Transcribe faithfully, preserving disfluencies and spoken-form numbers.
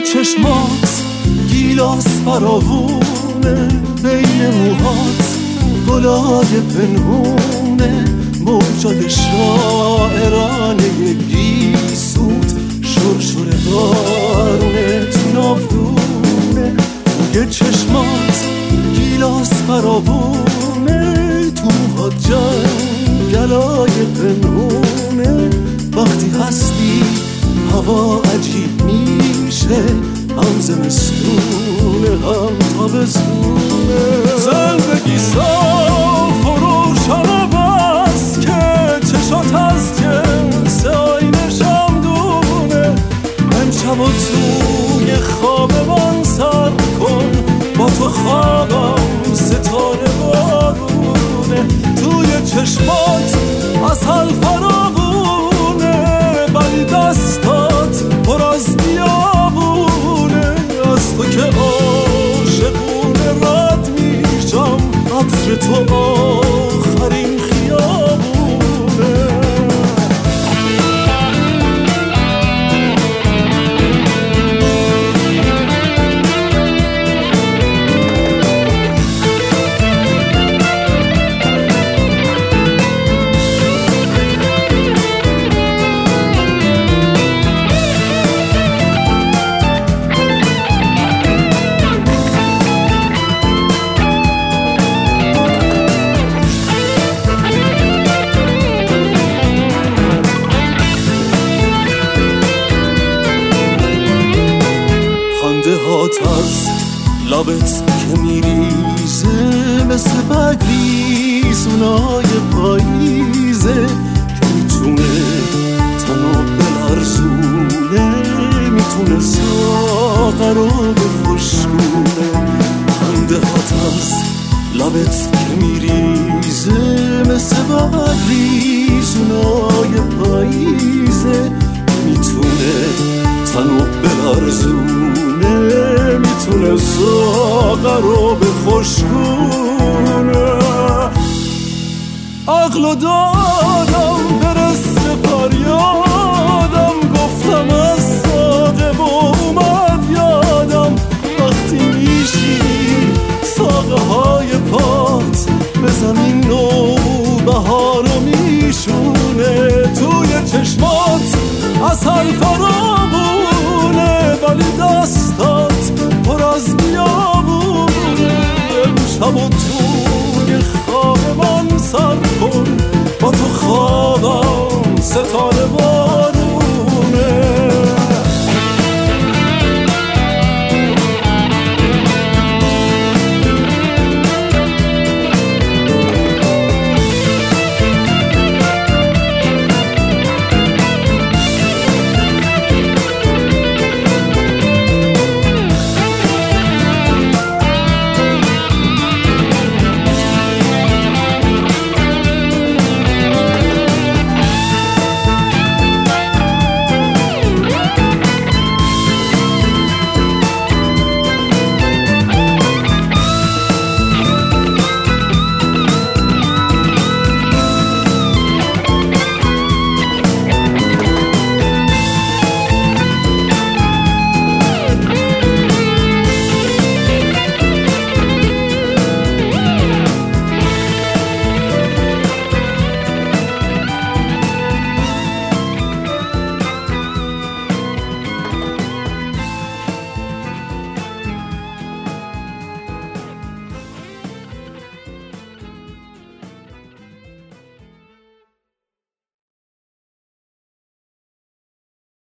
چشمات گیلاس فراوونه، بین موهات گلای پنهونه، موجاد شاعرانه گیسوت، شرشور بارونه تو ناودونه. توی چشمات گیلاس فراوونه، تو موهات جنگلای پنهونه. وقتی هستی هوا عجیب میشه، هم زمستونه هم تابستونه. زندگی صاف و روشن بس که چشات از جنس آینه شمدونه. امشب و توی خواب من سر کن، با تو خوابم ستاره بارونه. توی چشمات عسل فراوونه، ولی دستات پر از بیابونه. از تو که عاشقونه رد میشم، عطر تو آخرین خیابونه. از لبت که میریزه مثل بگریزونای پاییزه، که میتونه تنو بلرزونه، میتونه ساقه رو بخشکونه. خنده هات از لبت که میریزه مثل بگریزونای پاییزه، میتونه تنو بلرزونه، میتونه ساقه رو بخشکونه. عقلو دادم برسه فریادم، گفتم از ساقه و اومد یادم. وقتی میشینی ساقه های پات به زمین نو بهارو میشونه. توی چشمات عسل فراوونه، ولی دستات پر از بیابونه. امشب و تو